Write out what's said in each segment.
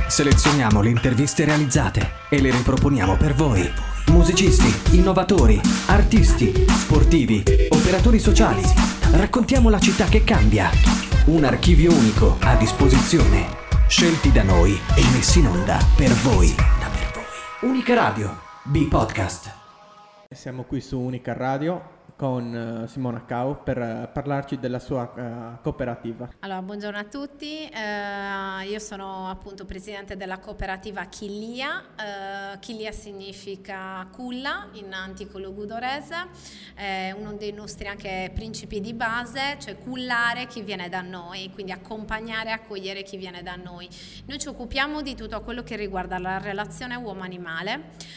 Selezioniamo le interviste realizzate e le riproponiamo per voi. Musicisti, innovatori, artisti, sportivi, operatori sociali. Raccontiamo la città che cambia. Un archivio unico a disposizione. Scelti da noi e messi in onda per voi. Unica Radio, B-Podcast. Siamo qui su Unica Radio con Simona Cau per parlarci della sua cooperativa. Allora, buongiorno a tutti, io sono appunto presidente della cooperativa Chillia. Chillia significa culla in antico logudorese, è uno dei nostri anche principi di base, cioè cullare chi viene da noi, quindi accompagnare e accogliere chi viene da noi. Noi ci occupiamo di tutto quello che riguarda la relazione uomo-animale.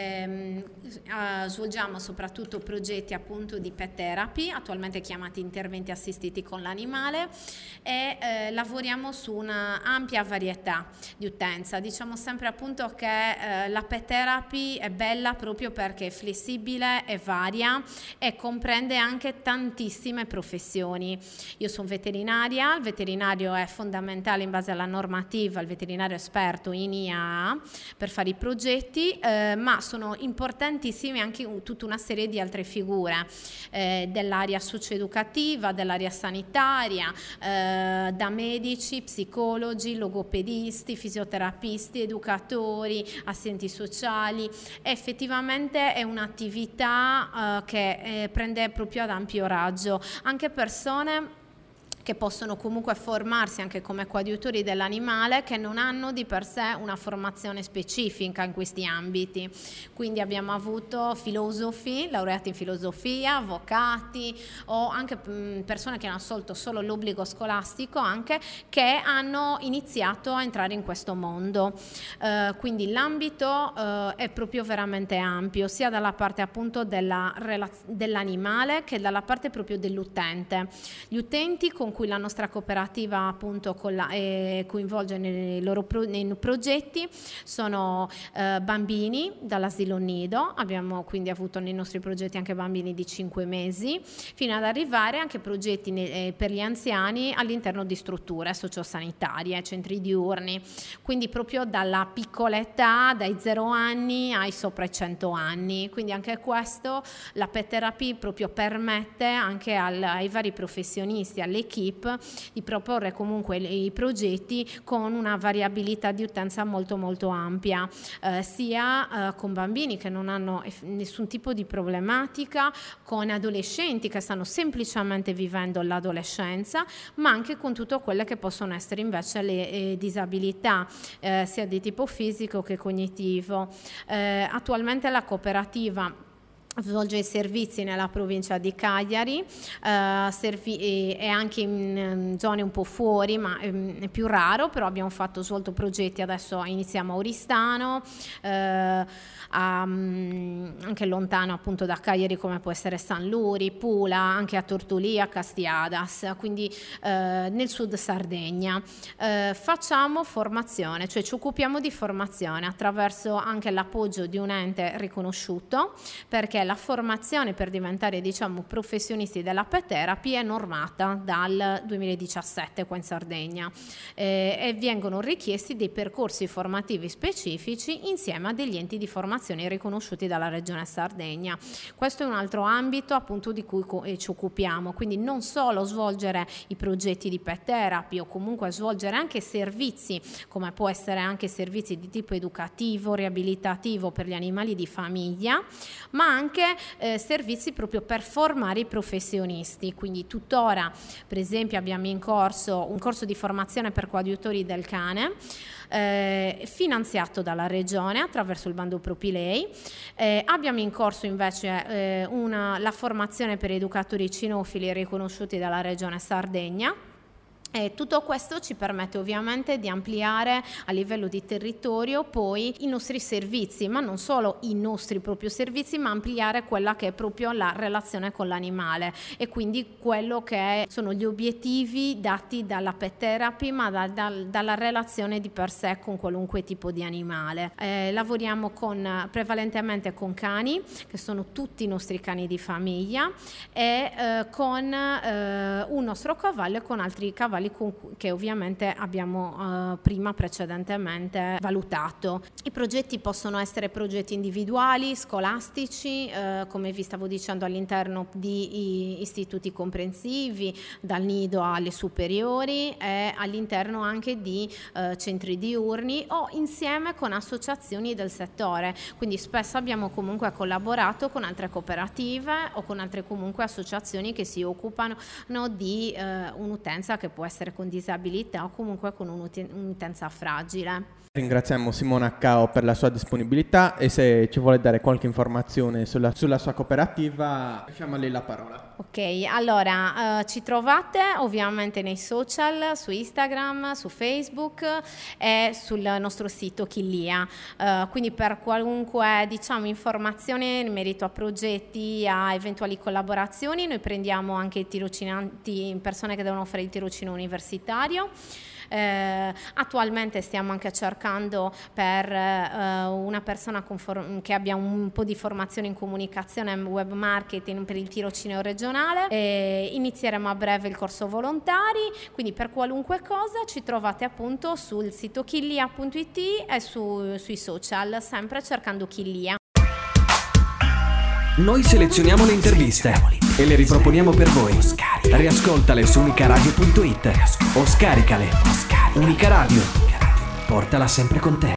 Svolgiamo soprattutto progetti appunto di pet therapy, attualmente chiamati interventi assistiti con l'animale, e lavoriamo su una ampia varietà di utenza. Diciamo sempre appunto che la pet therapy è bella proprio perché è flessibile, è varia e comprende anche tantissime professioni. Io sono veterinaria, il veterinario è fondamentale in base alla normativa, il veterinario esperto in IAA per fare i progetti, ma sono importantissime anche tutta una serie di altre figure dell'area socioeducativa, dell'area sanitaria, da medici, psicologi, logopedisti, fisioterapisti, educatori, assistenti sociali. Effettivamente è un'attività che prende proprio ad ampio raggio anche persone che possono comunque formarsi anche come coadiutori dell'animale, che non hanno di per sé una formazione specifica in questi ambiti. Quindi abbiamo avuto filosofi, laureati in filosofia, avvocati o anche persone che hanno assolto solo l'obbligo scolastico, anche che hanno iniziato a entrare in questo mondo. Quindi l'ambito è proprio veramente ampio, sia dalla parte appunto dell'animale che dalla parte proprio dell'utente. Gli utenti con cui la nostra cooperativa appunto coinvolge nei progetti sono bambini dall'asilo nido. Abbiamo quindi avuto nei nostri progetti anche bambini di 5 mesi, fino ad arrivare anche progetti per gli anziani all'interno di strutture sociosanitarie, centri diurni, quindi proprio dalla piccola età, dai 0 anni ai sopra i 100 anni. Quindi anche questo la pet therapy proprio permette anche ai vari professionisti, all'equipe, di proporre comunque i progetti con una variabilità di utenza molto molto ampia, sia con bambini che non hanno nessun tipo di problematica, con adolescenti che stanno semplicemente vivendo l'adolescenza, ma anche con tutte quelle che possono essere invece le disabilità, sia di tipo fisico che cognitivo. Attualmente la cooperativa svolge i servizi nella provincia di Cagliari, e anche in zone un po' fuori, ma è più raro, però abbiamo svolto progetti, adesso iniziamo a Oristano, anche lontano appunto da Cagliari come può essere San Luri, Pula, anche a Tortolì, a Castiadas, quindi nel sud Sardegna. Facciamo formazione, cioè ci occupiamo di formazione attraverso anche l'appoggio di un ente riconosciuto, perché la formazione per diventare professionisti della pet therapy è normata dal 2017 qua in Sardegna, e vengono richiesti dei percorsi formativi specifici insieme a degli enti di formazione riconosciuti dalla Regione Sardegna. Questo è un altro ambito appunto di cui ci occupiamo, quindi non solo svolgere i progetti di pet therapy o comunque svolgere anche servizi, come può essere anche servizi di tipo educativo, riabilitativo per gli animali di famiglia, ma anche servizi proprio per formare i professionisti. Quindi tuttora, per esempio, abbiamo in corso un corso di formazione per coadiutori del cane, finanziato dalla Regione attraverso il bando Propilei. Abbiamo in corso invece la formazione per educatori cinofili riconosciuti dalla Regione Sardegna. E tutto questo ci permette ovviamente di ampliare a livello di territorio poi i nostri servizi, ma non solo i nostri proprio servizi, ma ampliare quella che è proprio la relazione con l'animale e quindi quello che sono gli obiettivi dati dalla pet therapy, ma dalla relazione di per sé con qualunque tipo di animale. Lavoriamo prevalentemente con cani, che sono tutti i nostri cani di famiglia, e con un nostro cavallo e con altri cavalli quali che ovviamente abbiamo precedentemente valutato. I progetti possono essere progetti individuali, scolastici, come vi stavo dicendo, all'interno di istituti comprensivi, dal nido alle superiori, e all'interno anche di centri diurni o insieme con associazioni del settore. Quindi spesso abbiamo comunque collaborato con altre cooperative o con altre comunque associazioni che si occupano di un'utenza che può essere con disabilità o comunque con un'utenza fragile. Ringraziamo Simona Cao per la sua disponibilità, e se ci vuole dare qualche informazione sulla sua cooperativa, lasciamo a lei la parola. Ok, allora ci trovate ovviamente nei social, su Instagram, su Facebook e sul nostro sito Chillia, quindi per qualunque informazione in merito a progetti, a eventuali collaborazioni. Noi prendiamo anche tirocinanti, persone che devono fare il tirocinio universitario. Attualmente stiamo anche cercando per una persona che abbia un po' di formazione in comunicazione e web marketing per il tirocinio regionale. Inizieremo a breve il corso volontari, quindi per qualunque cosa ci trovate appunto sul sito chillia.it e sui social, sempre cercando Chillia. Noi selezioniamo le interviste e le riproponiamo per voi. Riascoltale su unicaradio.it o scaricale. Unica Radio, portala sempre con te.